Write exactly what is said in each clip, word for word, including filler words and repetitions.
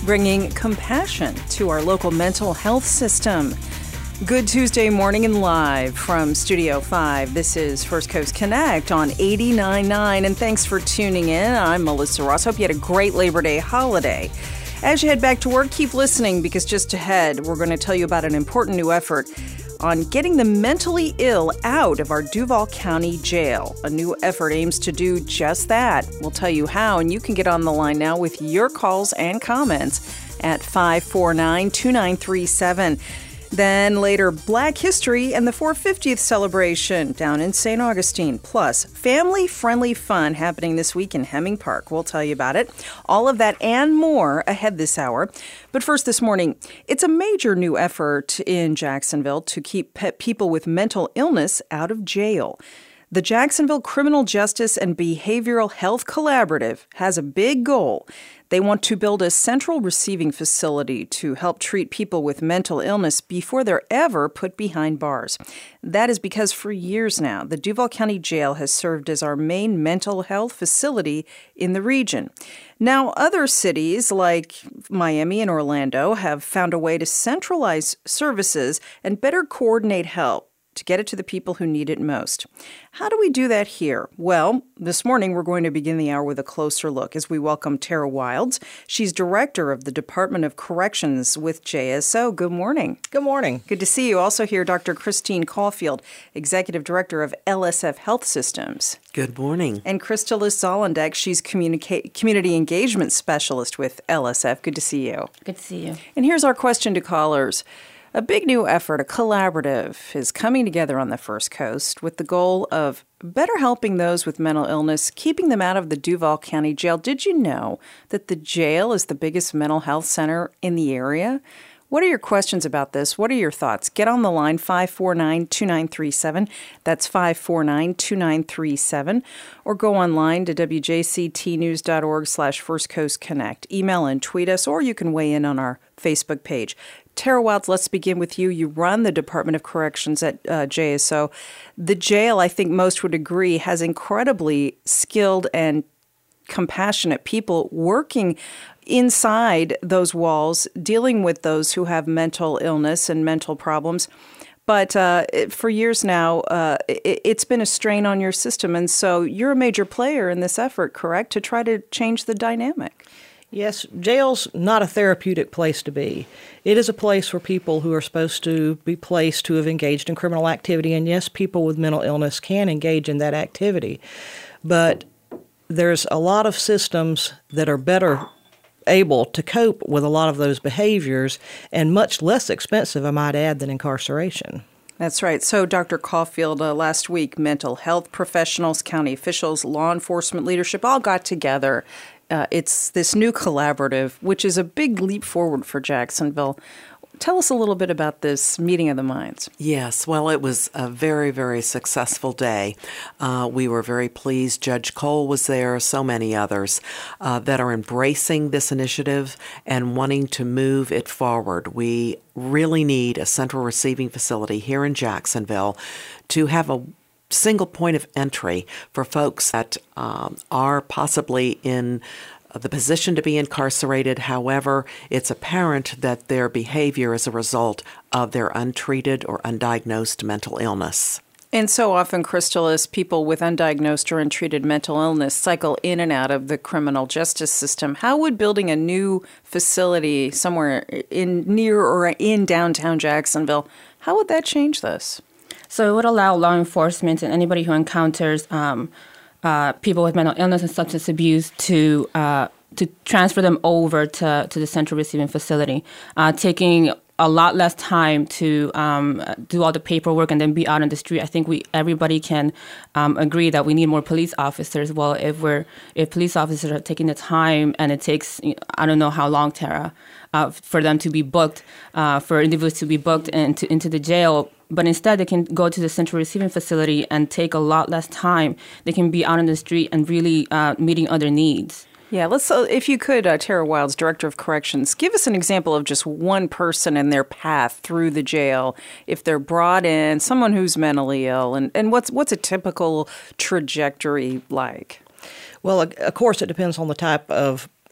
bringing compassion to our local mental health system. Good Tuesday morning and live from Studio five. This is First Coast Connect on eighty-nine point nine, and thanks for tuning in. I'm Melissa Ross. Hope you had a great Labor Day holiday. As you head back to work, keep listening because just ahead, we're going to tell you about an important new effort on getting the mentally ill out of our Duval County Jail. A new effort aims to do just that. We'll tell you how, and you can get on the line now with your calls and comments at five four nine, two nine three seven. Then later, Black History and the four hundred fiftieth celebration down in Saint Augustine. Plus, family-friendly fun happening this week in Hemming Park. We'll tell you about it. All of that and more ahead this hour. But first this morning, it's a major new effort in Jacksonville to keep pe- people with mental illness out of jail. The Jacksonville Criminal Justice and Behavioral Health Collaborative has a big goal. They want to build a central receiving facility to help treat people with mental illness before they're ever put behind bars. That is because for years now, the Duval County Jail has served as our main mental health facility in the region. Now, other cities like Miami and Orlando have found a way to centralize services and better coordinate help to get it to the people who need it most. How do we do that here? Well, this morning we're going to begin the hour with a closer look as we welcome Tara Wilds. She's director of the Department of Corrections with J S O. Good morning. Good morning. Good to see you. Also here, Doctor Christine Caulfield, executive director of L S F Health Systems. Good morning. And Kristalis Zolendek, she's communica- community engagement specialist with L S F. Good to see you. Good to see you. And here's our question to callers. A big new effort, a collaborative, is coming together on the First Coast with the goal of better helping those with mental illness, keeping them out of the Duval County Jail. Did you know that the jail is the biggest mental health center in the area? What are your questions about this? What are your thoughts? Get on the line, five four nine, two nine three seven. That's five four nine, two nine three seven. Or go online to w j c t news dot org slash First Coast Connect. Email and tweet us, or you can weigh in on our Facebook page. Tara Wilds, let's begin with you. You run the Department of Corrections at uh, J S O. The jail, I think most would agree, has incredibly skilled and compassionate people working inside those walls, dealing with those who have mental illness and mental problems. But uh, it, for years now, uh, it, it's been a strain on your system. And so you're a major player in this effort, correct, to try to change the dynamic? Yes, jail's not a therapeutic place to be. It is a place for people who are supposed to be placed who have engaged in criminal activity. And yes, people with mental illness can engage in that activity. But there's a lot of systems that are better able to cope with a lot of those behaviors and much less expensive, I might add, than incarceration. That's right. So, Doctor Caulfield, uh, last week, mental health professionals, county officials, law enforcement leadership all got together. Uh, it's this new collaborative, which is a big leap forward for Jacksonville. Tell us a little bit about this meeting of the minds. Yes, well, it was a very, very successful day. Uh, we were very pleased. Judge Cole was there, so many others uh, that are embracing this initiative and wanting to move it forward. We really need a central receiving facility here in Jacksonville to have a single point of entry for folks that um, are possibly in the position to be incarcerated. However, it's apparent that their behavior is a result of their untreated or undiagnosed mental illness. And so often, Kristalis, people with undiagnosed or untreated mental illness cycle in and out of the criminal justice system. How would building a new facility somewhere in near or in downtown Jacksonville, how would that change this? So it would allow law enforcement and anybody who encounters um, uh, people with mental illness and substance abuse to uh, to transfer them over to, to the central receiving facility, uh, taking a lot less time to um, do all the paperwork and then be out on the street. I think we everybody can um, agree that we need more police officers. Well, if we're if police officers are taking the time and it takes, I don't know how long, Tara, uh, for them to be booked, uh, for individuals to be booked into into the jail. But instead, they can go to the central receiving facility and take a lot less time. They can be out on the street and really uh, meeting other needs. Yeah, let's. Uh, if you could, uh, Tara Wilds, Director of Corrections, give us an example of just one person and their path through the jail. If they're brought in, someone who's mentally ill, and, and what's what's a typical trajectory like? Well, of course, it depends on the type of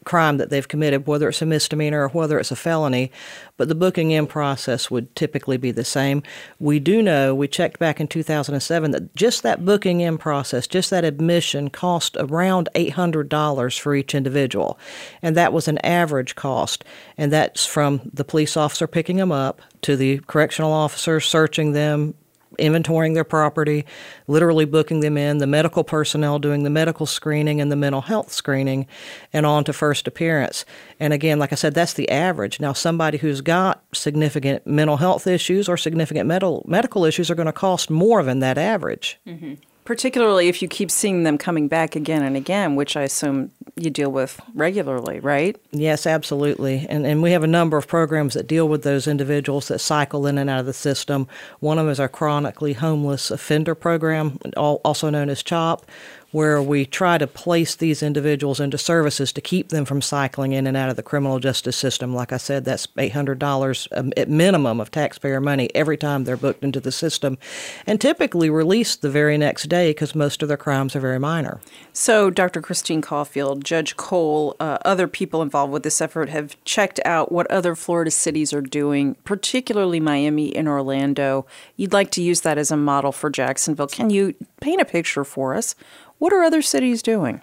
crime that they've committed, whether it's a misdemeanor or whether it's a felony, but the booking in process would typically be the same. We do know, we checked back in two thousand seven, that just that booking in process, just that admission cost around eight hundred dollars for each individual. And that was an average cost. And that's from the police officer picking them up to the correctional officer searching them, inventorying their property, literally booking them in, the medical personnel doing the medical screening and the mental health screening, and on to first appearance. And again, like I said, that's the average. Now, somebody who's got significant mental health issues or significant medical medical issues are going to cost more than that average. Mm-hmm. Particularly if you keep seeing them coming back again and again, which I assume you deal with regularly, right? Yes, absolutely. And and we have a number of programs that deal with those individuals that cycle in and out of the system. One of them is our Chronically Homeless Offender Program, also known as CHOP, where we try to place these individuals into services to keep them from cycling in and out of the criminal justice system. Like I said, that's eight hundred dollars at minimum of taxpayer money every time they're booked into the system, and typically released the very next day because most of their crimes are very minor. So Doctor Christine Caulfield, Judge Cole, uh, other people involved with this effort have checked out what other Florida cities are doing, particularly Miami and Orlando. You'd like to use that as a model for Jacksonville. Can you paint a picture for us? What are other cities doing?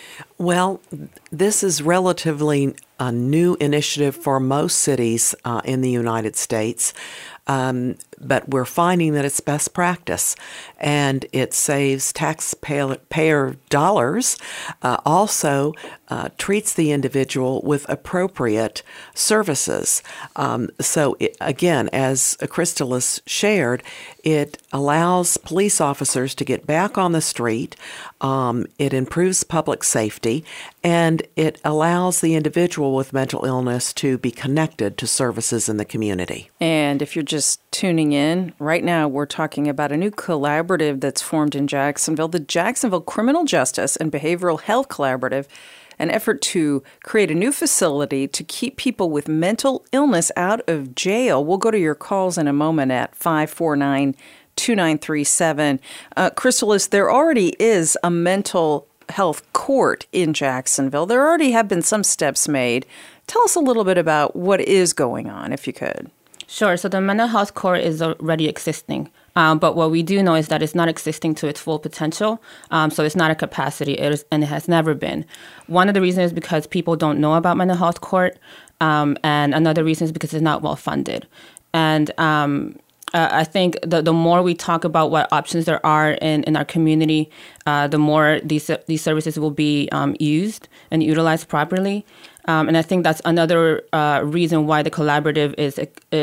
Well, this is relatively a new initiative for most cities uh, in the United States, um, but we're finding that it's best practice, and it saves taxpayer dollars, uh, also uh, treats the individual with appropriate services. Um, so, it, again, as Crystal has shared, it allows police officers to get back on the street, um, it improves public safety, and it allows the individual with mental illness to be connected to services in the community. And if you're just tuning in, right now we're talking about a new collaborative that's formed in Jacksonville, the Jacksonville Criminal Justice and Behavioral Health Collaborative, an effort to create a new facility to keep people with mental illness out of jail. We'll go to your calls in a moment at five four nine, two nine three seven. Uh, Crystalis, there already is a mental health court in Jacksonville. There already have been some steps made. Tell us a little bit about what is going on, if you could. Sure. So the mental health court is already existing. Um, but what we do know is that it's not existing to its full potential. Um, so it's not a capacity, it is, and it has never been. One of the reasons is because people don't know about mental health court. Um, and another reason is because it's not well funded. And um, uh, I think the, the more we talk about what options there are in, in our community, uh, the more these these services will be um, used and utilized properly. Um, and I think that's another uh, reason why the collaborative is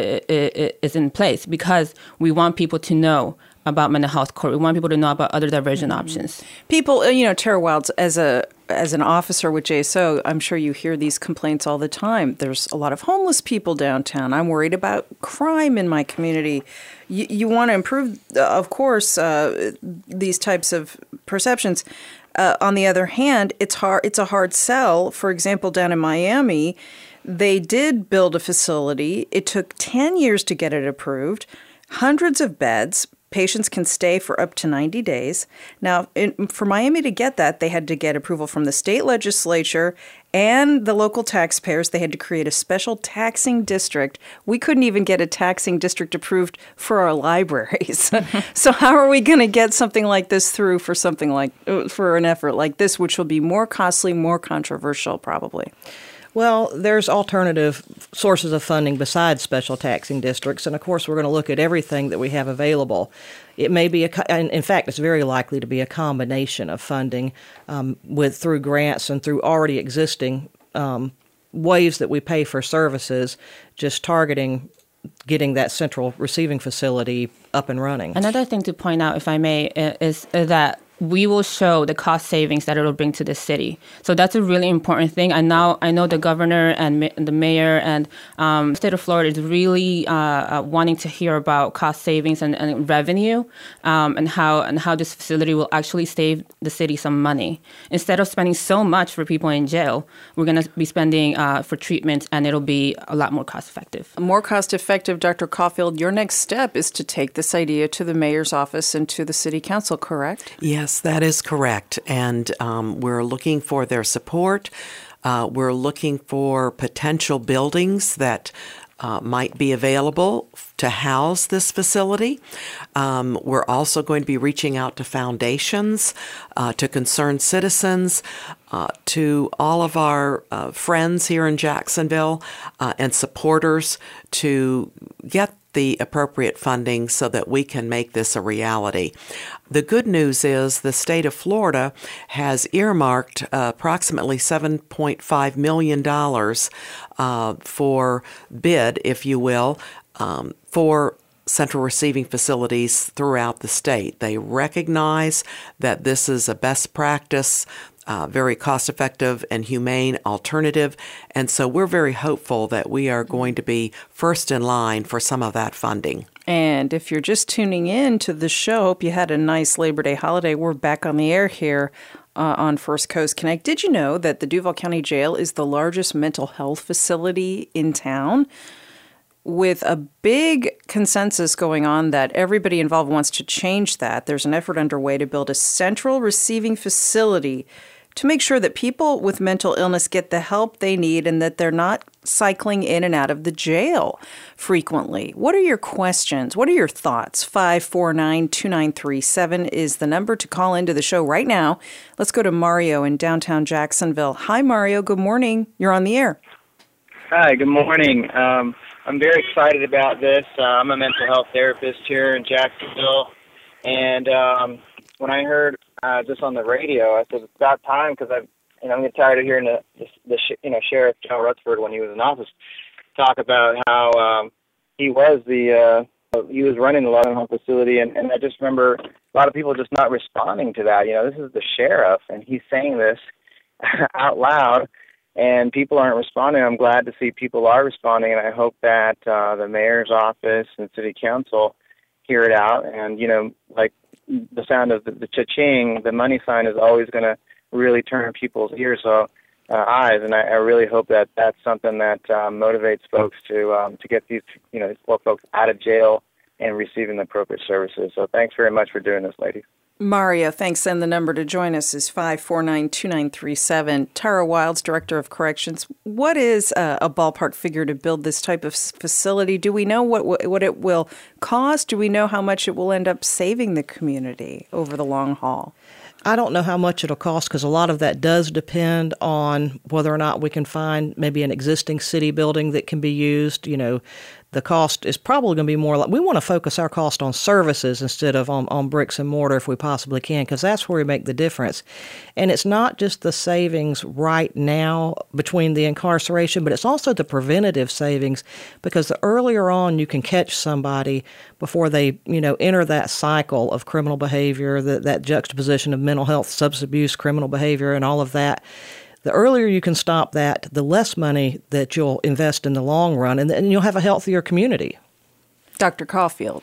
uh, is in place, because we want people to know about mental health court. We want people to know about other diversion mm-hmm. options. People, you know, Tara Wilds, as a as an officer with J S O, I'm sure you hear these complaints all the time. There's a lot of homeless people downtown. I'm worried about crime in my community. You, you want to improve, of course, uh, these types of perceptions. Uh, on the other hand, it's hard. It's a hard sell. For example, down in Miami, they did build a facility. It took ten years to get it approved. Hundreds of beds. Patients can stay for up to ninety days. Now, in, for Miami to get that, they had to get approval from the state legislature and the local taxpayers. They had to create a special taxing district. We couldn't even get a taxing district approved for our libraries. So how are we going to get something like this through for something like for an effort like this, which will be more costly, more controversial, probably? Well, there's alternative sources of funding besides special taxing districts, and of course we're going to look at everything that we have available. It may be, a, and in fact, it's very likely to be a combination of funding um, with through grants and through already existing um, ways that we pay for services, just targeting getting that central receiving facility up and running. Another thing to point out, if I may, is that we will show the cost savings that it will bring to the city. So that's a really important thing. And now I know the governor and ma- the mayor and um, the state of Florida is really uh, uh, wanting to hear about cost savings and, and revenue um, and how and how this facility will actually save the city some money. Instead of spending so much for people in jail, we're going to be spending uh, for treatment, and it'll be a lot more cost effective. More cost effective, Doctor Caulfield. Your next step is to take this idea to the mayor's office and to the city council, correct? Yes. Yes, that is correct, and um, we're looking for their support. Uh, we're looking for potential buildings that Uh, might be available to house this facility. Um, we're also going to be reaching out to foundations, uh, to concerned citizens, uh, to all of our uh, friends here in Jacksonville uh, and supporters to get the appropriate funding so that we can make this a reality. The good news is the state of Florida has earmarked uh, approximately seven point five million dollars uh, for bid, if you will, um, for central receiving facilities throughout the state. They recognize that this is a best practice, Uh, very cost-effective and humane alternative. And so we're very hopeful that we are going to be first in line for some of that funding. And if you're just tuning in to the show, hope you had a nice Labor Day holiday. We're back on the air here uh, on First Coast Connect. Did you know that the Duval County Jail is the largest mental health facility in town? With a big consensus going on that everybody involved wants to change that, there's an effort underway to build a central receiving facility to make sure that people with mental illness get the help they need and that they're not cycling in and out of the jail frequently. What are your questions? What are your thoughts? five four nine, two nine three seven is the number to call into the show right now. Let's go to Mario in downtown Jacksonville. Hi, Mario. Good morning. You're on the air. Hi, good morning. Um, I'm very excited about this. Uh, I'm a mental health therapist here in Jacksonville, and um, when I heard uh, this on the radio, I said it's about time because I've, you know, I'm getting tired of hearing the, the, the you know, Sheriff Joe Rutherford when he was in office talk about how um, he was the uh, he was running the mental health facility, and, and I just remember a lot of people just not responding to that. You know, this is the sheriff, and he's saying this out loud. And people aren't responding. I'm glad to see people are responding, and I hope that uh, the mayor's office and city council hear it out. And, you know, like the sound of the, the cha-ching, the money sign is always going to really turn people's ears, so, uh, eyes. And I, I really hope that that's something that uh, motivates folks to um, to get these, you know, these poor folks out of jail and receiving the appropriate services. So thanks very much for doing this, ladies. Mario, thanks. And the number to join us is five four nine, two nine three seven. Tara Wilds, Director of Corrections. What is a, a ballpark figure to build this type of facility? Do we know what what it will cost? Do we know how much it will end up saving the community over the long haul? I don't know how much it'll cost because a lot of that does depend on whether or not we can find maybe an existing city building that can be used. You know, the cost is probably going to be more like we want to focus our cost on services instead of on, on bricks and mortar if we possibly can, because that's where we make the difference. And it's not just the savings right now between the incarceration, but it's also the preventative savings, because the earlier on you can catch somebody before they, you know, enter that cycle of criminal behavior, that, that juxtaposition of mental health, substance abuse, criminal behavior, and all of that. The earlier you can stop that, the less money that you'll invest in the long run, and then you'll have a healthier community. Doctor Caulfield.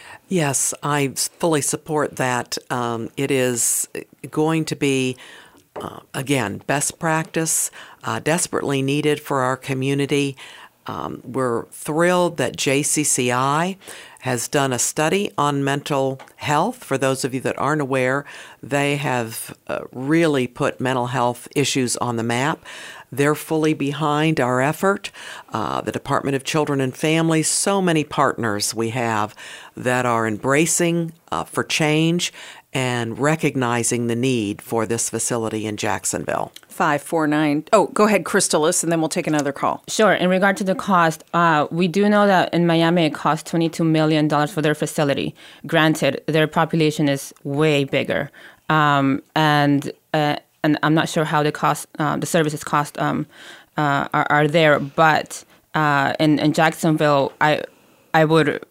Yes, I fully support that. Um, it is going to be, uh, again, best practice, uh, desperately needed for our community. Um, we're thrilled that J C C I has done a study on mental health. For those of you that aren't aware, they have uh, really put mental health issues on the map. They're fully behind our effort. Uh, the Department of Children and Families, so many partners we have that are embracing uh, for change and recognizing the need for this facility in Jacksonville. five four nine. Oh, go ahead, Crystalis, and then we'll take another call. Sure. In regard to the cost, uh, we do know that in Miami it costs twenty-two million dollars for their facility. Granted, their population is way bigger. Um, and uh, and I'm not sure how the cost, uh, the services cost um, uh, are, are there. But uh, in, in Jacksonville, I I would...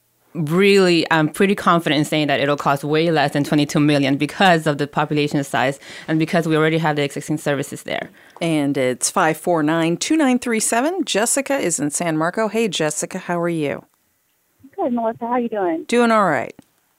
Really, I'm pretty confident in saying that it'll cost way less than twenty-two million dollars because of the population size and because we already have the existing services there. And it's five four nine, two nine three seven. Jessica is in San Marco. Hey, Jessica, how are you? Good, Melissa. How you doing? Doing all right.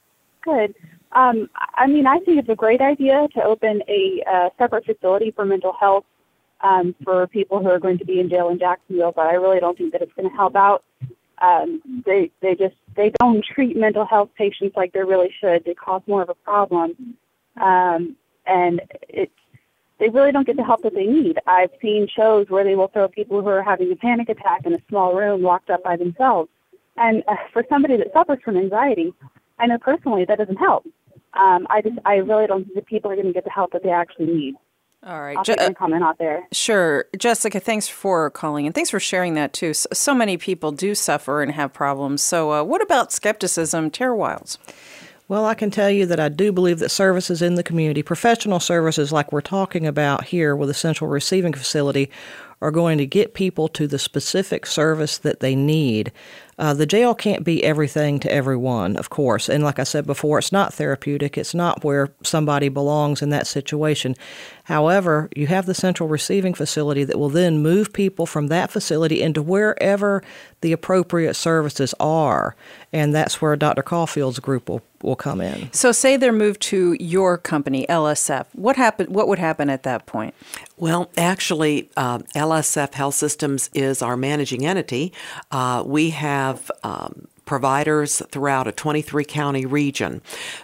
Good. Um, I mean, I think it's a great idea to open a uh, separate facility for mental health um, for people who are going to be in jail in Jacksonville, but I really don't think that it's going to help out. Um, they they just they don't treat mental health patients like they really should. They cause more of a problem, um, and it's they really don't get the help that they need. I've seen shows where they will throw people who are having a panic attack in a small room locked up by themselves. And uh, for somebody that suffers from anxiety, I know personally that doesn't help. Um, I just, I really don't think that people are going to get the help that they actually need. All right. I'll take Je- a comment out there. Sure. Jessica, thanks for calling, and thanks for sharing that, too. So, so many people do suffer and have problems. So uh, what about skepticism, Tara Wilds? Well, I can tell you that I do believe that services in the community, professional services like we're talking about here with a central receiving facility, are going to get people to the specific service that they need. Uh, the jail can't be everything to everyone, of course. And like I said before, it's not therapeutic. It's not where somebody belongs in that situation. However, you have the central receiving facility that will then move people from that facility into wherever the appropriate services are. And that's where Doctor Caulfield's group will, will come in. So say they're moved to your company, L S F. What happen, What would happen at that point? Well, actually, uh, L S F Health Systems is our managing entity. Uh, we have um, providers throughout a twenty-three county region.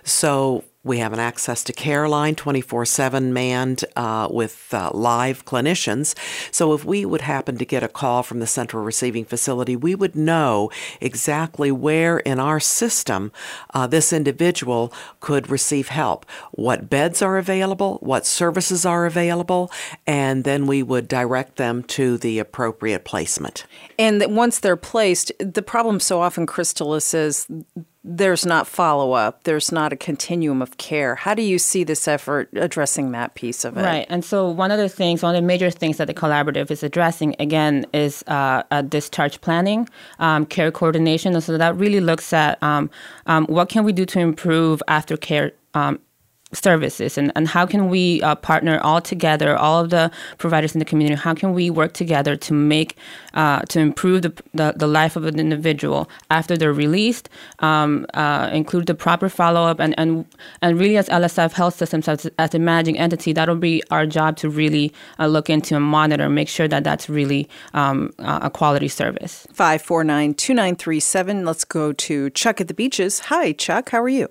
So we have an access to care line, twenty-four seven manned uh, with uh, live clinicians. So if we would happen to get a call from the central receiving facility, we would know exactly where in our system uh, this individual could receive help, what beds are available, what services are available, and then we would direct them to the appropriate placement. And that once they're placed, the problem so often, Crystalis, is there's not follow-up. There's not a continuum of care. How do you see this effort addressing that piece of it? Right. And so one of the things, one of the major things that the collaborative is addressing, again, is uh, a discharge planning, um, care coordination. And so that really looks at um, um, what can we do to improve aftercare um services, and, and how can we uh, partner all together, all of the providers in the community, how can we work together to make, uh, to improve the, the the life of an individual after they're released, um, uh, include the proper follow-up, and, and, and really as L S F Health Systems, as, as a managing entity, that'll be our job to really uh, look into and monitor, make sure that that's really um, a quality service. five four nine, two nine three seven. Let's go to Chuck at the Beaches. Hi, Chuck. How are you?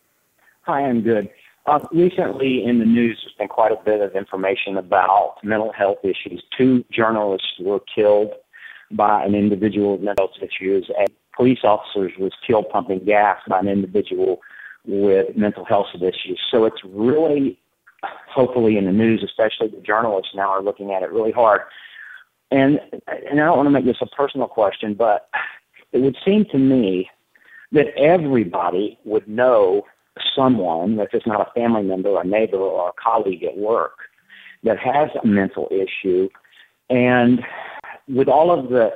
Hi, I'm good. Uh, recently in the news, there's been quite a bit of information about mental health issues. Two journalists were killed by an individual with mental health issues. A police officer was killed pumping gas by an individual with mental health issues. So it's really, hopefully in the news, especially the journalists now are looking at it really hard. And, and I don't want to make this a personal question, but it would seem to me that everybody would know someone, if it's not a family member, a neighbor, or a colleague at work, that has a mental issue. And with all of the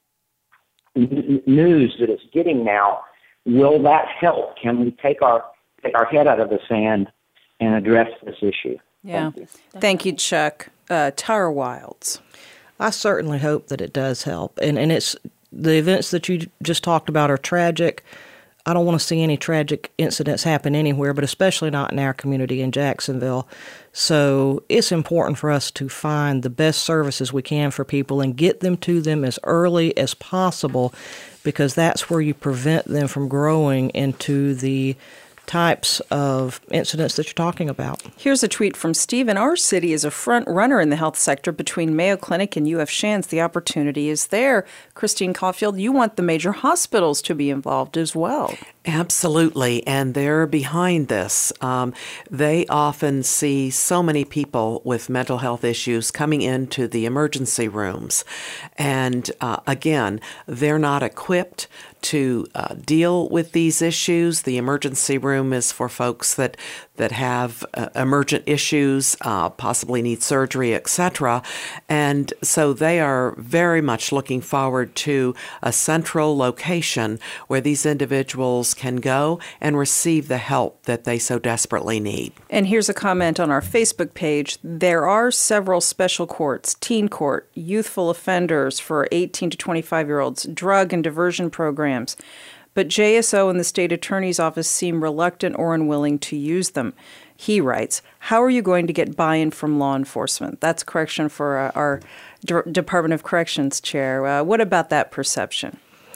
n- news that it's getting now, will that help? Can we take our take our head out of the sand and address this issue? Yeah. Thank you, Thank you, Chuck. Uh, Tara Wilds. I certainly hope that it does help. And, and it's the events that you just talked about are tragic. I don't want to see any tragic incidents happen anywhere, but especially not in our community in Jacksonville. So it's important for us to find the best services we can for people and get them to them as early as possible, because that's where you prevent them from growing into the types of incidents that you're talking about. Here's a tweet from Stephen. Our city is a front runner in the health sector between Mayo Clinic and U F Shands. The opportunity is there. Christine Caulfield, you want the major hospitals to be involved as well. Absolutely, and they're behind this. Um, they often see so many people with mental health issues coming into the emergency rooms. And uh, again, they're not equipped to uh, deal with these issues. The emergency room is for folks that that have uh, emergent issues, uh, possibly need surgery, et cetera. And so they are very much looking forward to a central location where these individuals can go and receive the help that they so desperately need. And here's a comment on our Facebook page. There are several special courts, teen court, youthful offenders for eighteen to twenty-five-year-olds, drug and diversion programs. But J S O and the state attorney's office seem reluctant or unwilling to use them. He writes, how are you going to get buy-in from law enforcement? That's a correction for uh, our D- Department of Corrections chair. Uh, what about that perception?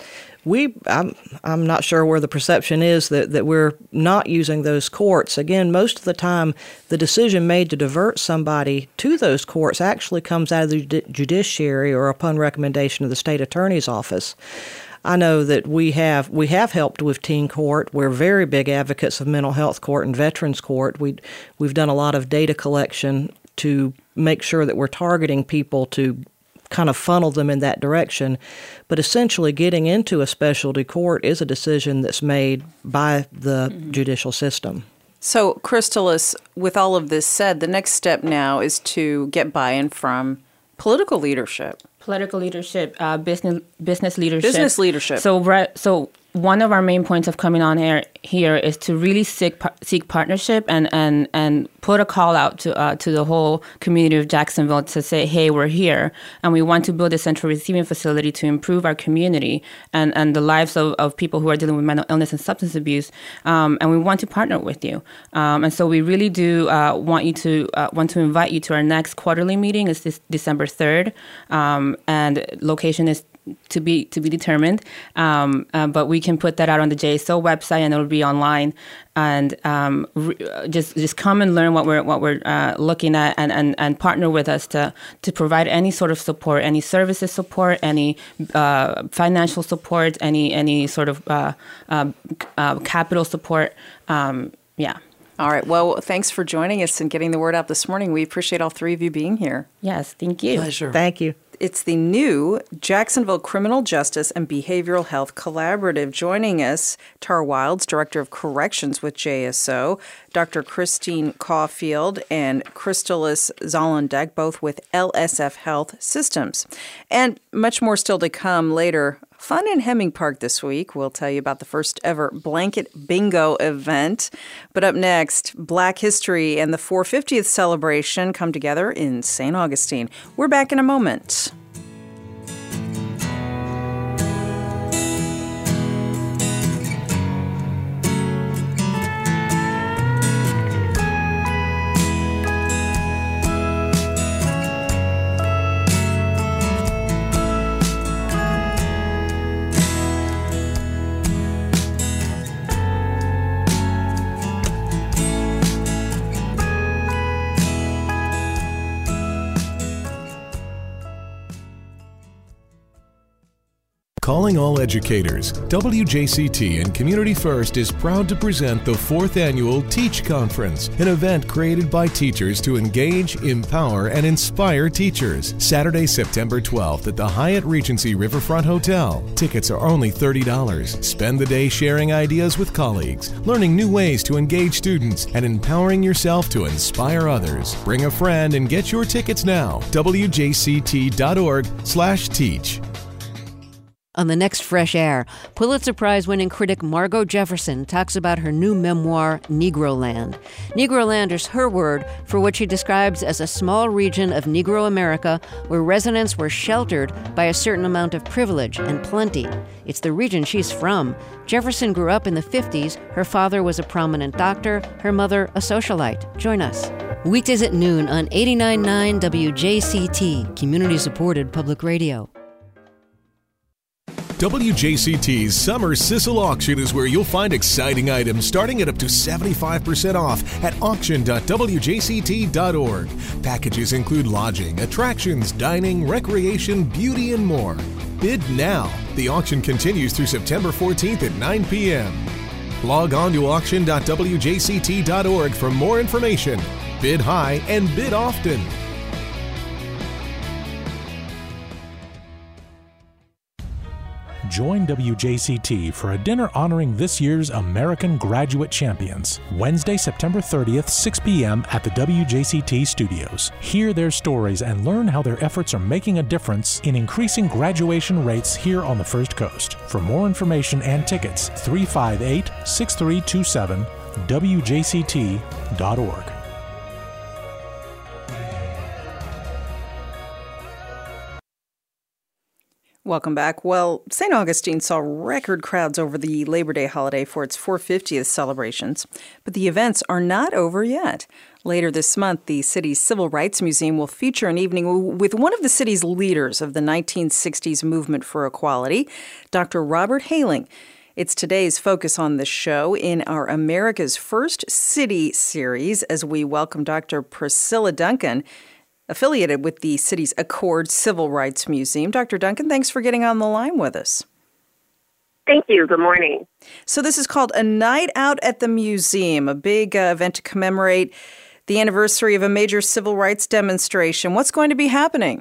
we, I'm, I'm not sure where the perception is that, that we're not using those courts. Again, most of the time, the decision made to divert somebody to those courts actually comes out of the judiciary or upon recommendation of the state attorney's office. I know that we have we have helped with teen court. We're very big advocates of mental health court and veterans court. We we've done a lot of data collection to make sure that we're targeting people to kind of funnel them in that direction. But essentially, getting into a specialty court is a decision that's made by the mm-hmm. judicial system. So, Crystalis, with all of this said, the next step now is to get buy-in from political leadership. Political leadership, uh, business business leadership. Business leadership. So, right, so one of our main points of coming on here here is to really seek seek partnership and and and put a call out to uh, to the whole community of Jacksonville to say, hey, we're here and we want to build a central receiving facility to improve our community and, and the lives of, of people who are dealing with mental illness and substance abuse, um, and we want to partner with you. Um, and so we really do uh, want you to uh, want to invite you to our next quarterly meeting. It's this December third, um, and location is to be to be determined, um, uh, but we can put that out on the J S O website and it'll be online. And um, re- just just come and learn what we're what we're uh, looking at, and, and, and partner with us to to provide any sort of support, any services support, any uh, financial support, any any sort of uh, uh, uh, capital support. Um, yeah. All right. Well, thanks for joining us and getting the word out this morning. We appreciate all three of you being here. Yes, thank you. Pleasure. Thank you. It's the new Jacksonville Criminal Justice and Behavioral Health Collaborative. Joining us, Tara Wilds, Director of Corrections with J S O, Doctor Christine Caulfield, and Crystalis Zolendek, both with L S F Health Systems. And much more still to come later. Fun in Hemming Park this week. We'll tell you about the first ever blanket bingo event. But up next, Black History and the four hundred fiftieth celebration come together in Saint Augustine. We're back in a moment. Calling all educators, W J C T and Community First is proud to present the fourth annual Teach Conference, an event created by teachers to engage, empower, and inspire teachers. Saturday, September twelfth at the Hyatt Regency Riverfront Hotel. Tickets are only thirty dollars. Spend the day sharing ideas with colleagues, learning new ways to engage students, and empowering yourself to inspire others. Bring a friend and get your tickets now. W J C T dot org slash teach. On the next Fresh Air, Pulitzer Prize-winning critic Margot Jefferson talks about her new memoir, Negroland. Negroland is her word for what she describes as a small region of Negro America where residents were sheltered by a certain amount of privilege and plenty. It's the region she's from. Jefferson grew up in the fifties. Her father was a prominent doctor, her mother a socialite. Join us. Weekdays at noon on eighty-nine point nine W J C T, community-supported public radio. W J C T's Summer Sissel Auction is where you'll find exciting items starting at up to seventy-five percent off at auction dot W J C T dot org. Packages include lodging, attractions, dining, recreation, beauty, and more. Bid now. The auction continues through September fourteenth at nine p.m. Log on to auction dot W J C T dot org for more information. Bid high and bid often. Join W J C T for a dinner honoring this year's American Graduate Champions, Wednesday, September thirtieth, six p.m. at the W J C T studios. Hear their stories and learn how their efforts are making a difference in increasing graduation rates here on the First Coast. For more information and tickets, three five eight, six three two seven, W J C T dot org. Welcome back. Well, Saint Augustine saw record crowds over the Labor Day holiday for its four hundred fiftieth celebrations, but the events are not over yet. Later this month, the city's Civil Rights Museum will feature an evening with one of the city's leaders of the nineteen sixties movement for equality, Doctor Robert Hayling. It's today's focus on the show in our America's First City series as we welcome Doctor Priscilla Duncan, affiliated with the city's Accord Civil Rights Museum. Doctor Duncan, thanks for getting on the line with us. Thank you. Good morning. So this is called A Night Out at the Museum, a big uh, event to commemorate the anniversary of a major civil rights demonstration. What's going to be happening?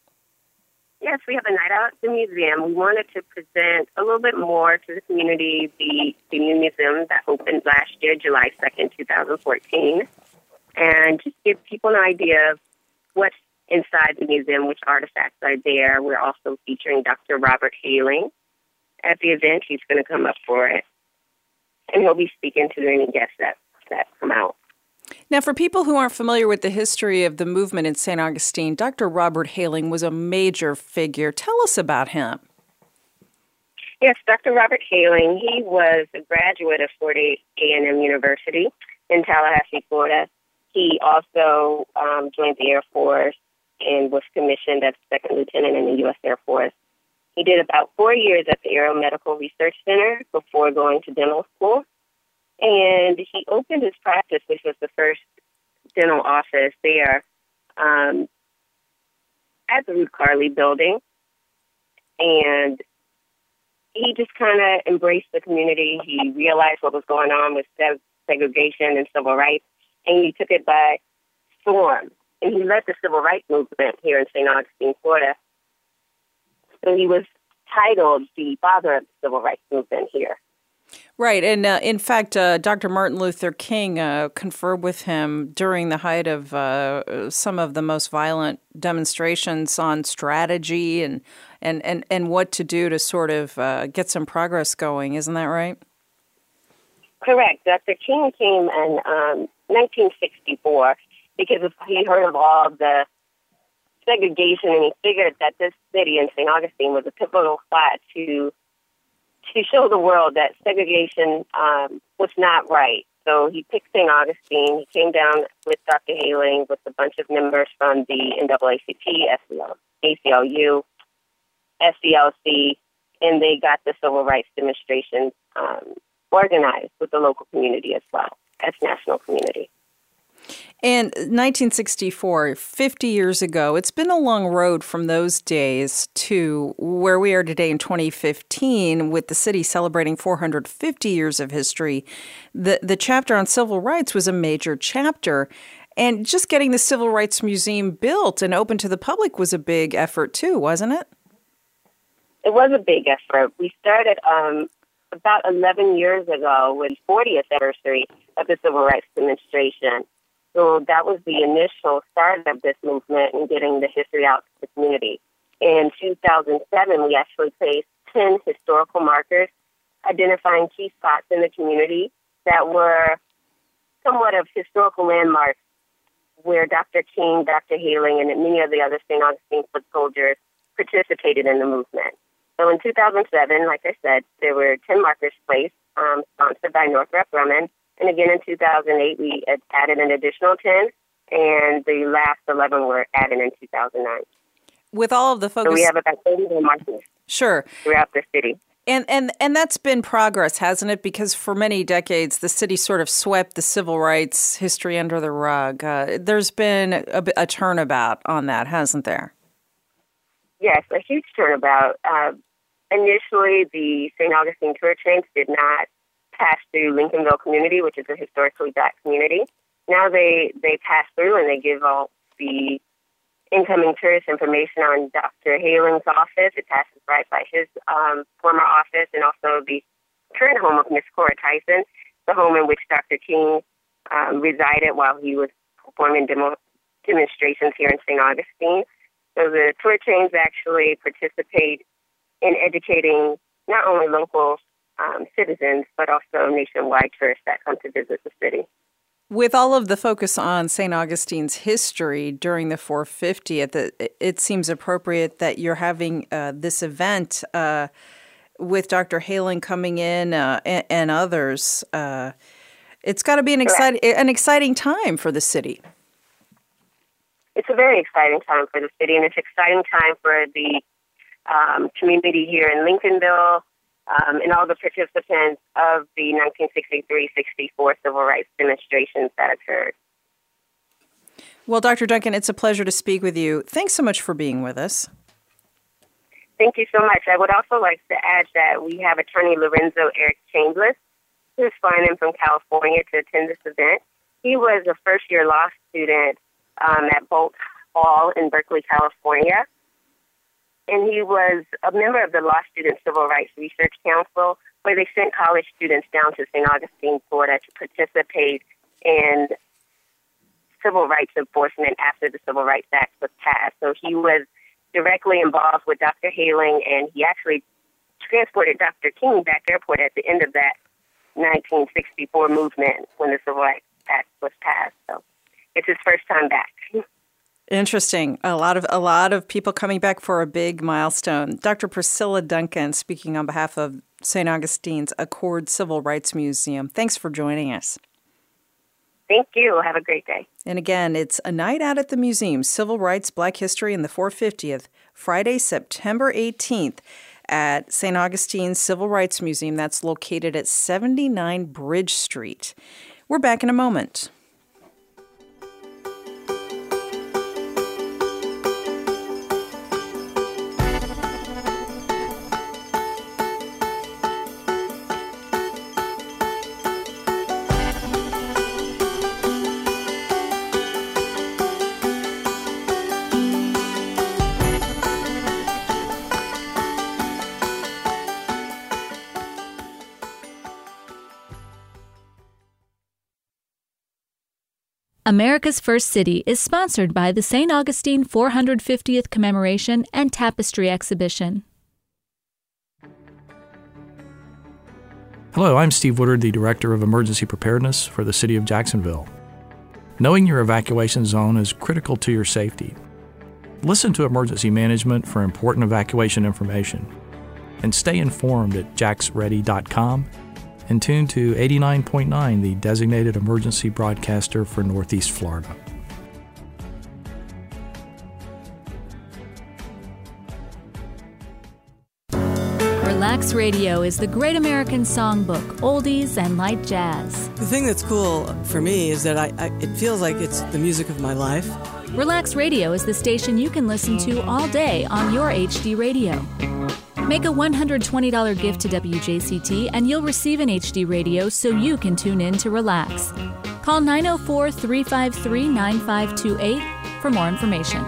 Yes, we have a night out at the museum. We wanted to present a little bit more to the community, the, the new museum that opened last year, July second, twenty fourteen, and just give people an idea of what's inside the museum, which artifacts are there. We're also featuring Doctor Robert Hayling at the event. He's going to come up for it, and he'll be speaking to any guests that, that come out. Now, for people who aren't familiar with the history of the movement in Saint Augustine, Doctor Robert Hayling was a major figure. Tell us about him. Yes, Doctor Robert Hayling, he was a graduate of Florida A and M University in Tallahassee, Florida. He also um, joined the Air Force and was commissioned as second lieutenant in the U S Air Force. He did about four years at the Aeromedical Research Center before going to dental school. And he opened his practice, which was the first dental office there, um, at the Ruth Carley building. And he just kind of embraced the community. He realized what was going on with segregation and civil rights, and he took it by storm. And he led the civil rights movement here in Saint Augustine, Florida. So he was titled the father of the civil rights movement here. Right. And uh, in fact, uh, Doctor Martin Luther King uh, conferred with him during the height of uh, some of the most violent demonstrations on strategy and, and, and, and what to do to sort of uh, get some progress going. Isn't that right? Correct. Doctor King came in um, nineteen sixty-four because he heard of all the segregation, and he figured that this city in Saint Augustine was a pivotal spot to to show the world that segregation um, was not right. So he picked Saint Augustine. He came down with Doctor Hayling with a bunch of members from the N double A C P, A C L U, S C L C, and they got the civil rights demonstration um, organized with the local community as well as national community. And nineteen sixty-four, fifty years ago, it's been a long road from those days to where we are today in twenty fifteen with the city celebrating four hundred fifty years of history. The, the chapter on civil rights was a major chapter. And just getting the Civil Rights Museum built and open to the public was a big effort too, wasn't it? It was a big effort. We started um, about eleven years ago with the fortieth anniversary of the Civil Rights Demonstration. So that was the initial start of this movement and getting the history out to the community. In two thousand seven, we actually placed ten historical markers identifying key spots in the community that were somewhat of historical landmarks where Doctor King, Doctor Hayling, and many of the other Saint Augustine foot soldiers participated in the movement. So in two thousand seven, like I said, there were ten markers placed, um, sponsored by Northrop Grumman. And again, in two thousand eight, we added an additional ten, and the last eleven were added in two thousand nine. With all of the focus... So we have about thirty-one markers sure. throughout the city. And, and and that's been progress, hasn't it? Because for many decades, the city sort of swept the civil rights history under the rug. Uh, there's been a, a turnabout on that, hasn't there? Yes, a huge turnabout. Uh, initially, the Saint Augustine tour trains did not pass through Lincolnville community, which is a historically black community. Now they, they pass through and they give all the incoming tourist information on Doctor Hayling's office. It passes right by his um, former office and also the current home of Miss Cora Tyson, the home in which Doctor King um, resided while he was performing demo- demonstrations here in Saint Augustine. So the tour trains actually participate in educating not only local Um, citizens, but also nationwide tourists that come to visit the city. With all of the focus on Saint Augustine's history during the four hundred fiftieth, it, it seems appropriate that you're having uh, this event uh, with Doctor Haling coming in uh, and, and others. Uh, it's got to be an exciting, an exciting time for the city. It's a very exciting time for the city, and it's an exciting time for the um, community here in Lincolnville um, and all the participants of the nineteen sixty-three sixty-four civil rights demonstrations that occurred. Well, Doctor Duncan, it's a pleasure to speak with you. Thanks so much for being with us. Thank you so much. I would also like to add that we have Attorney Lorenzo Eric Chambliss, who is flying in from California to attend this event. He was a first-year law student Um, at Bolt Hall in Berkeley, California. And he was a member of the Law Student Civil Rights Research Council, where they sent college students down to Saint Augustine, Florida, to participate in civil rights enforcement after the Civil Rights Act was passed. So he was directly involved with Doctor Haling, and he actually transported Doctor King back to the airport at the end of that nineteen sixty-four movement when the Civil Rights Act was passed. So it's his first time back. Interesting. A lot of a lot of people coming back for a big milestone. Doctor Priscilla Duncan, speaking on behalf of Saint Augustine's Accord Civil Rights Museum. Thanks for joining us. Thank you. Have a great day. And again, it's a night out at the museum, Civil Rights, Black History, and the four hundred fiftieth, Friday, September eighteenth at Saint Augustine's Civil Rights Museum. That's located at seventy-nine Bridge Street. We're back in a moment. America's First City is sponsored by the Saint Augustine four hundred fiftieth Commemoration and Tapestry Exhibition. Hello, I'm Steve Woodard, the Director of Emergency Preparedness for the City of Jacksonville. Knowing your evacuation zone is critical to your safety. Listen to Emergency Management for important evacuation information, and stay informed at jax ready dot com. And tune to eighty-nine point nine, the designated emergency broadcaster for Northeast Florida. Relax Radio is the Great American Songbook, oldies and light jazz. The thing that's cool for me is that I, I it feels like it's the music of my life. Relax Radio is the station you can listen to all day on your H D radio. Make a one hundred twenty dollars gift to W J C T and you'll receive an H D radio so you can tune in to relax. Call nine oh four, three five three, nine five two eight for more information.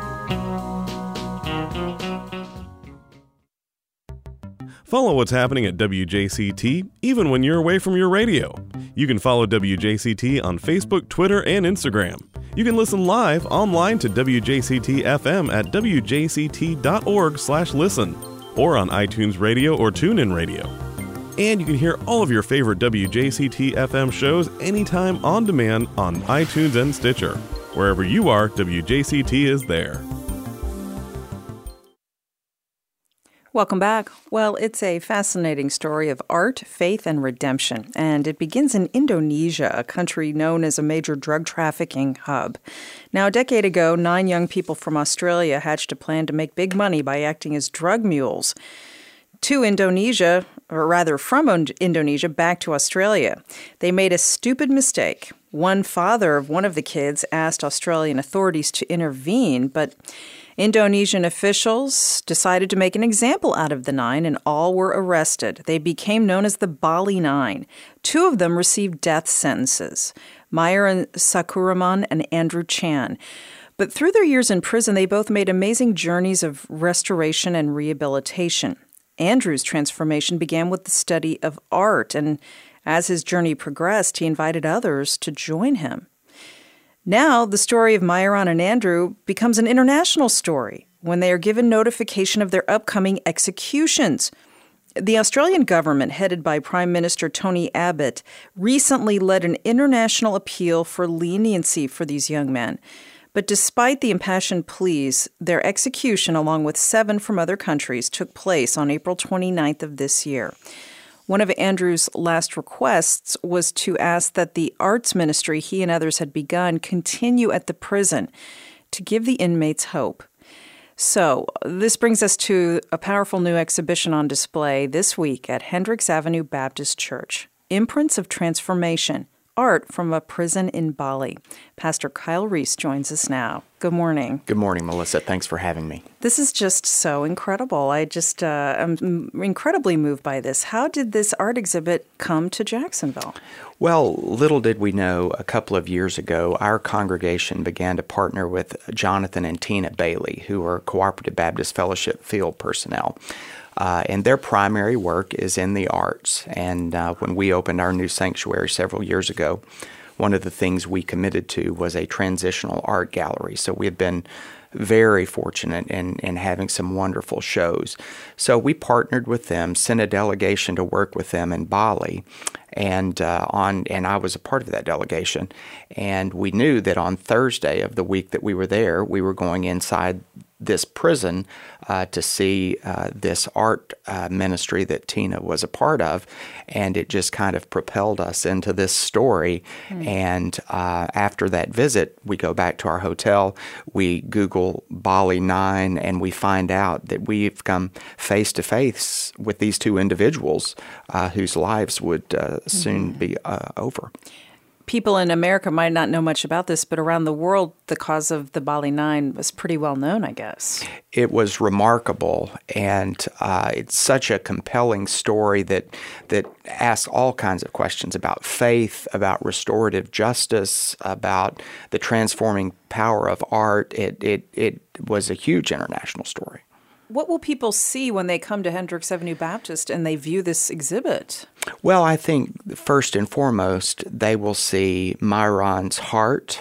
Follow what's happening at W J C T even when you're away from your radio. You can follow W J C T on Facebook, Twitter, and Instagram. You can listen live online to W J C T F M at w j c t dot org slash listen. Or on iTunes Radio or TuneIn Radio. And you can hear all of your favorite W J C T F M shows anytime on demand on iTunes and Stitcher. Wherever you are, W J C T is there. Welcome back. Well, it's a fascinating story of art, faith, and redemption. And it begins in Indonesia, a country known as a major drug trafficking hub. Now, a decade ago, nine young people from Australia hatched a plan to make big money by acting as drug mules to Indonesia, or rather from Indonesia back to Australia. They made a stupid mistake. One father of one of the kids asked Australian authorities to intervene, but Indonesian officials decided to make an example out of the nine, and all were arrested. They became known as the Bali Nine. Two of them received death sentences, Myron Sakuraman and Andrew Chan. But through their years in prison, they both made amazing journeys of restoration and rehabilitation. Andrew's transformation began with the study of art, and as his journey progressed, he invited others to join him. Now, the story of Myron and Andrew becomes an international story when they are given notification of their upcoming executions. The Australian government, headed by Prime Minister Tony Abbott, recently led an international appeal for leniency for these young men. But despite the impassioned pleas, their execution, along with seven from other countries, took place on April twenty-ninth of this year. One of Andrew's last requests was to ask that the arts ministry he and others had begun continue at the prison to give the inmates hope. So this brings us to a powerful new exhibition on display this week at Hendricks Avenue Baptist Church, Imprints of Transformation, Art from a Prison in Bali. Pastor Kyle Reese joins us now. Good morning. Good morning, Melissa. Thanks for having me. This is just so incredible. I just uh, am incredibly moved by this. How did this art exhibit come to Jacksonville? Well, little did we know, a couple of years ago, our congregation began to partner with Jonathan and Tina Bailey, who are Cooperative Baptist Fellowship field personnel. Uh, and their primary work is in the arts. And uh, when we opened our new sanctuary several years ago, one of the things we committed to was a transitional art gallery. So we have been very fortunate in, in having some wonderful shows. So we partnered with them, sent a delegation to work with them in Bali, and uh, on and I was a part of that delegation. And we knew that on Thursday of the week that we were there, we were going inside this prison uh, to see uh, this art uh, ministry that Tina was a part of, and it just kind of propelled us into this story. Mm. And uh, after that visit, we go back to our hotel, we Google Bali nine, and we find out that we've come face to face with these two individuals uh, whose lives would uh, soon mm. be uh, over. People in America might not know much about this, but around the world, the cause of the Bali Nine was pretty well known, I guess. It was remarkable, and uh, it's such a compelling story that that asks all kinds of questions about faith, about restorative justice, about the transforming power of art. It it it was a huge international story. What will people see when they come to Hendricks Avenue Baptist and they view this exhibit? Well, I think first and foremost, they will see Myron's heart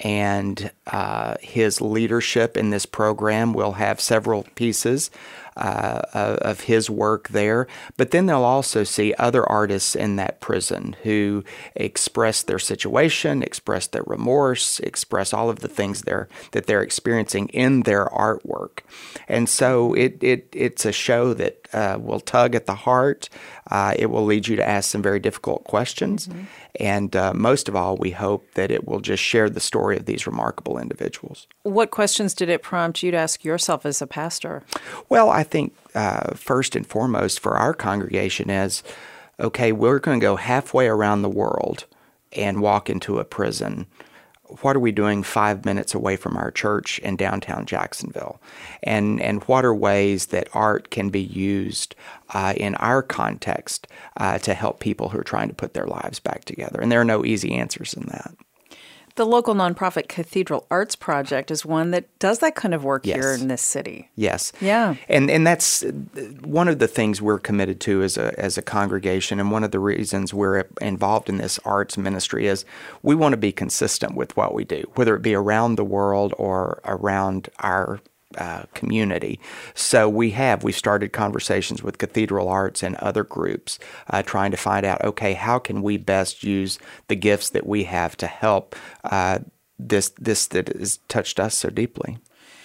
and uh, his leadership in this program. We'll have several pieces uh, of his work there. But then they'll also see other artists in that prison who express their situation, express their remorse, express all of the things they're, that they're experiencing in their artwork. And so it, it it's a show that uh, will tug at the heart. Uh, it will lead you to ask some very difficult questions. Mm-hmm. And uh, most of all, we hope that it will just share the story of these remarkable individuals. What questions did it prompt you to ask yourself as a pastor? Well, I think uh, first and foremost for our congregation is, okay, we're going to go halfway around the world and walk into a prison. What are we doing five minutes away from our church in downtown Jacksonville? And and what are ways that art can be used uh, in our context uh, to help people who are trying to put their lives back together? And there are no easy answers in that. The local nonprofit Cathedral Arts Project is one that does that kind of work yes. here in this city. Yes. Yeah. And and that's one of the things we're committed to as a as a congregation, and one of the reasons we're involved in this arts ministry is we want to be consistent with what we do, whether it be around the world or around our Uh, community. So we have, we've started conversations with Cathedral Arts and other groups uh, trying to find out, okay, how can we best use the gifts that we have to help uh, this, this that has touched us so deeply.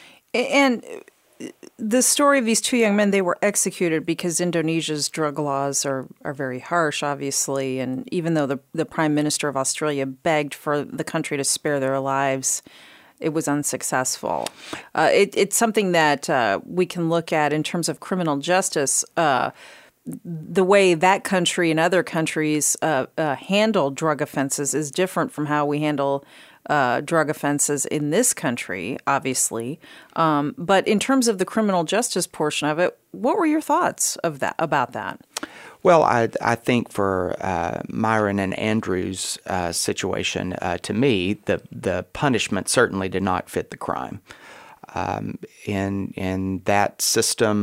And the story of these two young men, they were executed because Indonesia's drug laws are, are very harsh, obviously. And even though the, the Prime Minister of Australia begged for the country to spare their lives, it was unsuccessful. Uh, it, it's something that uh, we can look at in terms of criminal justice. Uh, the way that country and other countries uh, uh, handle drug offenses is different from how we handle uh, drug offenses in this country, obviously. Um, but in terms of the criminal justice portion of it, what were your thoughts of that about that? Well, I, I think for uh, Myron and Andrew's uh, situation, uh, to me, the the punishment certainly did not fit the crime. Um, in in that system,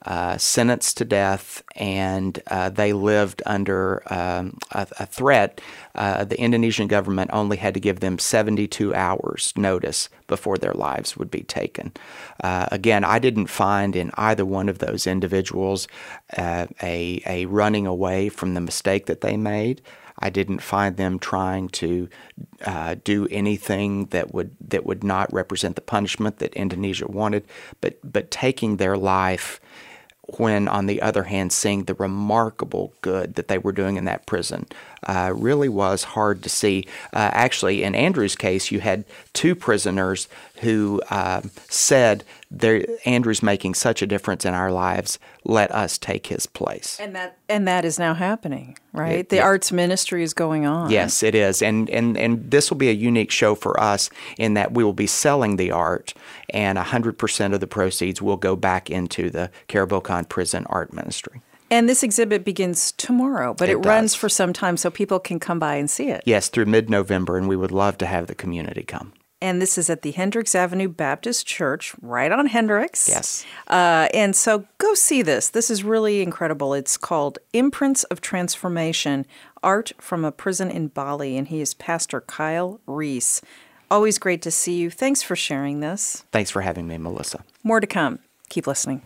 uh, sentenced to death, and uh, they lived under um, a, a threat. Uh, the Indonesian government only had to give them seventy-two hours notice before their lives would be taken. Uh, again, I didn't find in either one of those individuals uh, a, a running away from the mistake that they made. I didn't find them trying to uh, do anything that would that would not represent the punishment that Indonesia wanted, but but taking their life when, on the other hand, seeing the remarkable good that they were doing in that prison uh, really was hard to see. Uh, actually, in Andrew's case, you had two prisoners who uh, said, Andrew's making such a difference in our lives, let us take his place. And that and that is now happening, right? Yeah, the yeah. arts ministry is going on. Yes, it is. And, and, and this will be a unique show for us in that we will be selling the art, and one hundred percent of the proceeds will go back into the Carabocan Prison Art Ministry. And this exhibit begins tomorrow, but it, It runs does. for some time so people can come by and see it. Yes, through mid-November, and we would love to have the community come. And this is at the Hendricks Avenue Baptist Church, right on Hendricks. Yes. Uh, and so go see this. This is really incredible. It's called Imprints of Transformation, Art from a Prison in Bali, and he is Pastor Kyle Reese. Always great to see you. Thanks for sharing this. Thanks for having me, Melissa. More to come. Keep listening.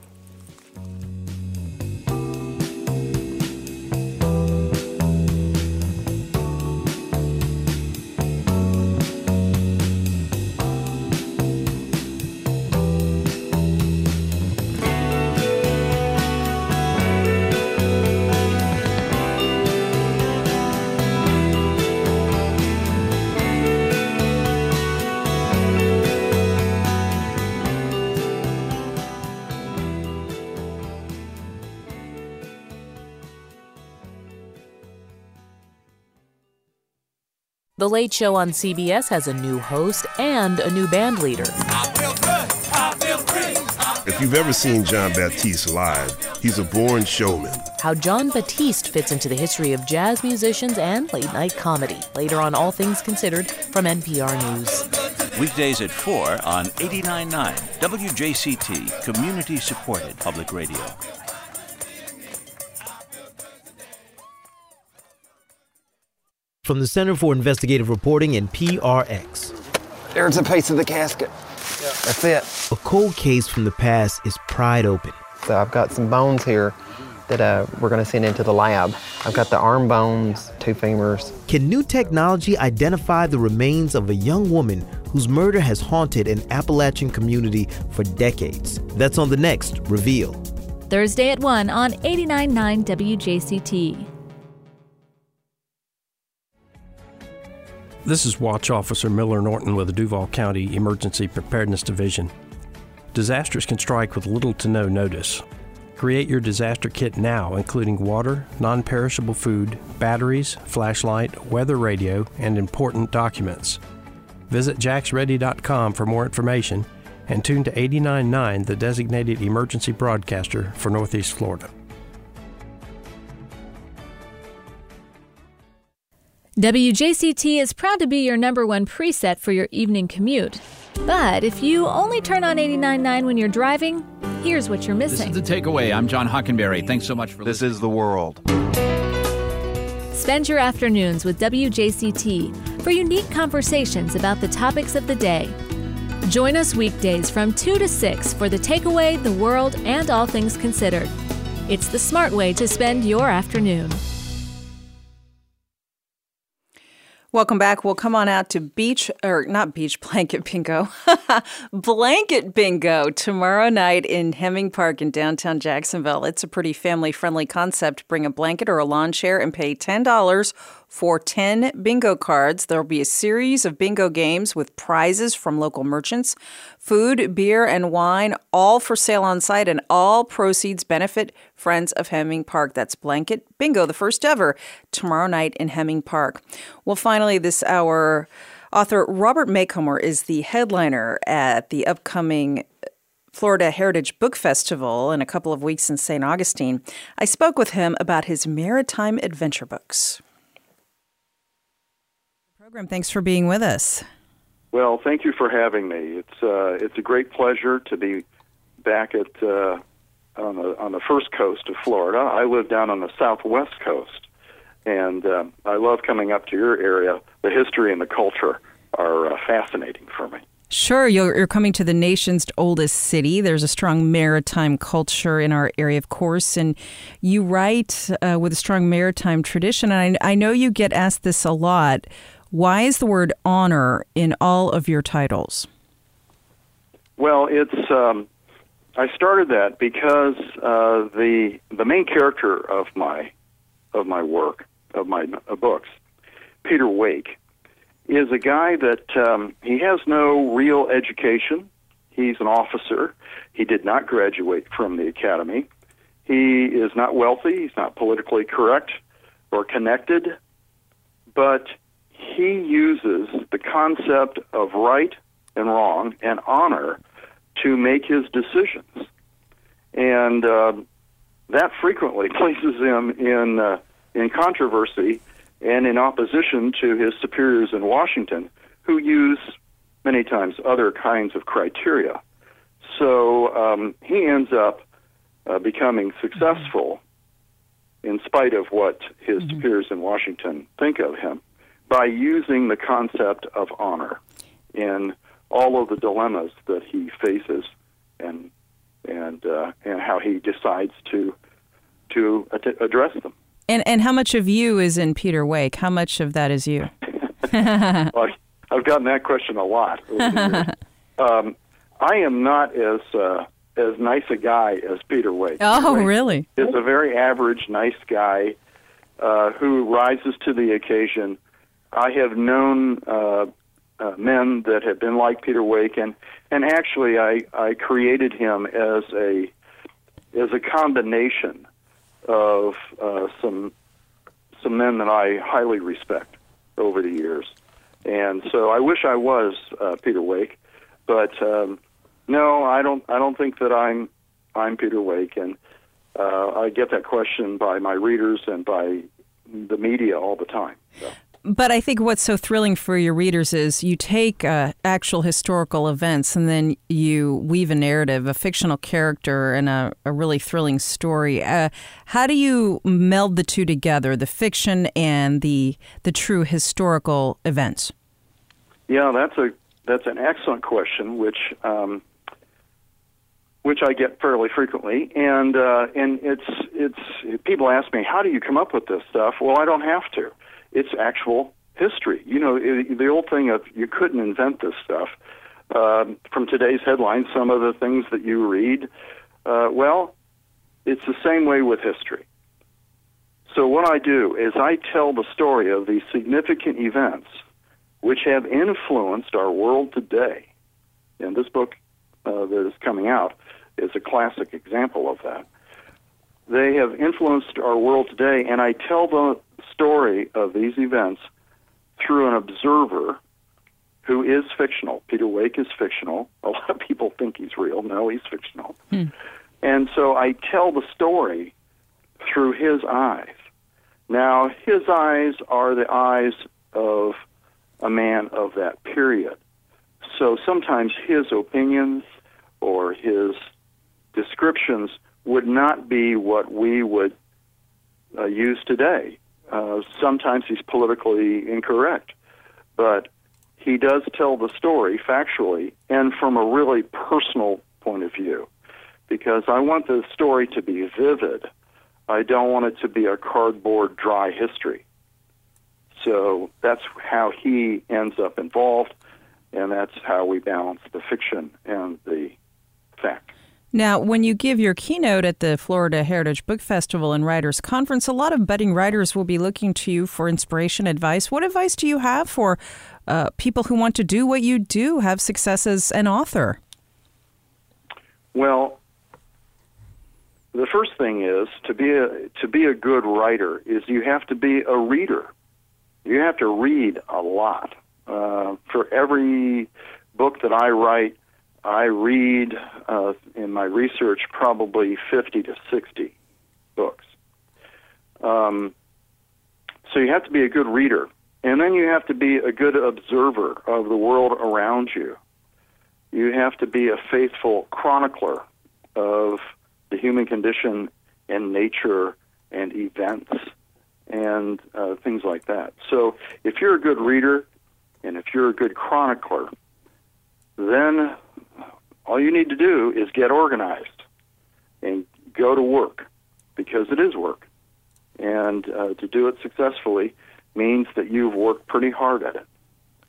The Late Show on C B S has a new host and a new band leader. If you've ever seen John Batiste live, he's a born showman. How John Batiste fits into the history of jazz musicians and late-night comedy. Later on All Things Considered from N P R News. Weekdays at four on eighty-nine point nine W J C T, community-supported public radio. From the Center for Investigative Reporting and P R X. There's a piece of the casket. That's it. A cold case from the past is pried open. So I've got some bones here that uh, we're going to send into the lab. I've got the arm bones, two femurs. Can new technology identify the remains of a young woman whose murder has haunted an Appalachian community for decades? That's on the next Reveal. Thursday at one on eighty-nine point nine W J C T. This is Watch Officer Miller Norton with the Duval County Emergency Preparedness Division. Disasters can strike with little to no notice. Create your disaster kit now, including water, non-perishable food, batteries, flashlight, weather radio, and important documents. Visit jax ready dot com for more information and tune to eighty-nine point nine, the designated emergency broadcaster for Northeast Florida. W J C T is proud to be your number one preset for your evening commute. But if you only turn on eighty-nine point nine when you're driving, here's what you're missing. This is The Takeaway. I'm John Hockenberry. Thanks so much for listening. This is The World. Spend your afternoons with W J C T for unique conversations about the topics of the day. Join us weekdays from two to six for The Takeaway, The World, and All Things Considered. It's the smart way to spend your afternoon. Welcome back. We'll come on out to beach, or not beach, blanket bingo, blanket bingo tomorrow night in Hemming Park in downtown Jacksonville. It's a pretty family-friendly concept. Bring a blanket or a lawn chair and pay ten dollars for ten bingo cards. There will be a series of bingo games with prizes from local merchants, food, beer, and wine, all for sale on site, and all proceeds benefit Friends of Hemming Park. That's Blanket Bingo, the first ever, tomorrow night in Hemming Park. Well, finally, this hour, author Robert Macomber is the headliner at the upcoming Florida Heritage Book Festival in a couple of weeks in Saint Augustine. I spoke with him about his maritime adventure books. Program, thanks for being with us. Well, thank you for having me. It's uh, it's a great pleasure to be back at uh, on the on the first coast of Florida. I live down on the southwest coast, and uh, I love coming up to your area. The history and the culture are uh, fascinating for me. Sure, you're, you're coming to the nation's oldest city. There's a strong maritime culture in our area, of course, and you write uh, with a strong maritime tradition. And I, I know you get asked this a lot. Why is the word honor in all of your titles? Well, it's um, I started that because uh, the the main character of my of my work of my uh, books, Peter Wake, is a guy that um, he has no real education. He's an officer. He did not graduate from the academy. He is not wealthy. He's not politically correct or connected, but he uses the concept of right and wrong and honor to make his decisions. And uh, that frequently places him in uh, in controversy and in opposition to his superiors in Washington, who use many times other kinds of criteria. So um, he ends up uh, becoming successful in spite of what his mm-hmm. superiors in Washington think of him by using the concept of honor in all of the dilemmas that he faces and and uh, and how he decides to to ad- address them. And and how much of you is in Peter Wake? How much of that is you? Well, I've gotten that question a lot over the years. Um, I am not as uh, as nice a guy as Peter Wake. Oh, Wake really? Is a very average, nice guy uh, who rises to the occasion. I have known uh, uh, men that have been like Peter Wake, and and actually, I, I created him as a as a combination of uh, some some men that I highly respect over the years. And so I wish I was uh, Peter Wake, but um, no, I don't. I don't think that I'm I'm Peter Wake, and uh, I get that question by my readers and by the media all the time. So. But I think what's so thrilling for your readers is you take uh, actual historical events and then you weave a narrative, a fictional character, and a, a really thrilling story. Uh, how do you meld the two together, the fiction and the the true historical events? Yeah, that's a that's an excellent question, which um, which I get fairly frequently, and uh, and it's it's people ask me, how do you come up with this stuff? Well, I don't have to. It's actual history. You know, it, the old thing of you couldn't invent this stuff. Um, from today's headlines, some of the things that you read, uh, well, it's the same way with history. So what I do is I tell the story of these significant events which have influenced our world today. And this book uh, that is coming out is a classic example of that. They have influenced our world today, and I tell the story of these events through an observer who is fictional. Peter Wake is fictional. A lot of people think he's real. No, he's fictional. Hmm. And so I tell the story through his eyes. Now, his eyes are the eyes of a man of that period. So sometimes his opinions or his descriptions would not be what we would uh, use today. Uh, sometimes he's politically incorrect, but he does tell the story factually and from a really personal point of view, because I want the story to be vivid. I don't want it to be a cardboard, dry history. So that's how he ends up involved, and that's how we balance the fiction and the fact. Now, when you give your keynote at the Florida Heritage Book Festival and Writers Conference, a lot of budding writers will be looking to you for inspiration, advice. What advice do you have for uh, people who want to do what you do, have success as an author? Well, the first thing is to be a to be a good writer is you have to be a reader. You have to read a lot. Uh, for every book that I write, I read, uh, in my research, probably fifty to sixty books. Um, so you have to be a good reader. And then you have to be a good observer of the world around you. You have to be a faithful chronicler of the human condition and nature and events and uh, things like that. So if you're a good reader and if you're a good chronicler, then all you need to do is get organized and go to work, because it is work. And uh, to do it successfully means that you've worked pretty hard at it.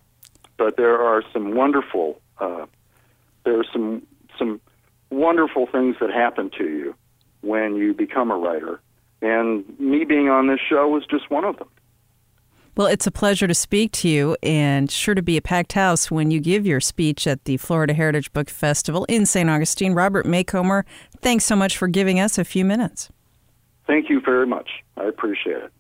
But there are some wonderful, uh, there are some some wonderful things that happen to you when you become a writer. And me being on this show was just one of them. Well, it's a pleasure to speak to you, and sure to be a packed house when you give your speech at the Florida Heritage Book Festival in Saint Augustine. Robert Macomber, thanks so much for giving us a few minutes. Thank you very much. I appreciate it.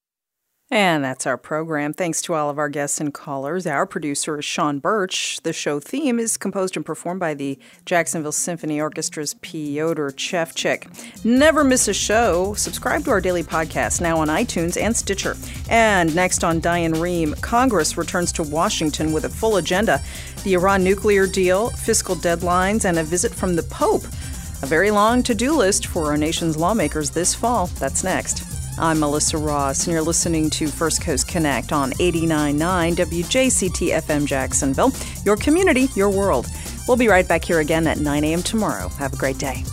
And that's our program. Thanks to all of our guests and callers. Our producer is Sean Birch. The show theme is composed and performed by the Jacksonville Symphony Orchestra's Piotr Chevchik. Never miss a show. Subscribe to our daily podcast now on iTunes and Stitcher. And next on Diane Rehm, Congress returns to Washington with a full agenda. The Iran nuclear deal, fiscal deadlines, and a visit from the Pope. A very long to-do list for our nation's lawmakers this fall. That's next. I'm Melissa Ross, and you're listening to First Coast Connect on eighty-nine point nine W J C T F M Jacksonville. Your community, your world. We'll be right back here again at nine a.m. tomorrow. Have a great day.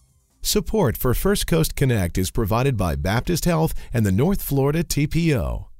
Support for First Coast Connect is provided by Baptist Health and the North Florida T P O.